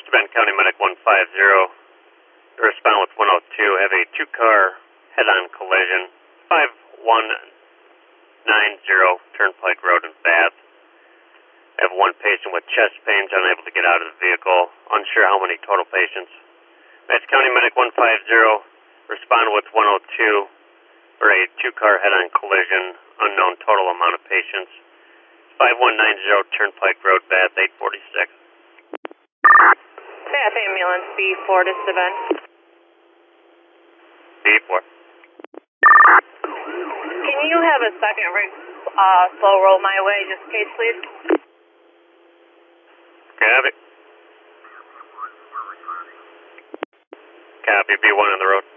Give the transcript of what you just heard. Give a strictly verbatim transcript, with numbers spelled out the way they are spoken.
Bend County Medic one five zero. Respond with one oh two. Have a two-car head-on collision. five one nine zero Turnpike Road in Bath. I have one patient with chest pains, unable to get out of the vehicle. Unsure how many total patients. That's County Medic one five zero. Respond with one oh two for a two-car head-on collision. Unknown total amount of patients. five one nine zero Turnpike Road, Bath, eight forty-six. Bath ambulance B four to Savannah. B four. Can you have a second rig uh, slow roll my way, just in case, please? Copy. Copy, B one on the road.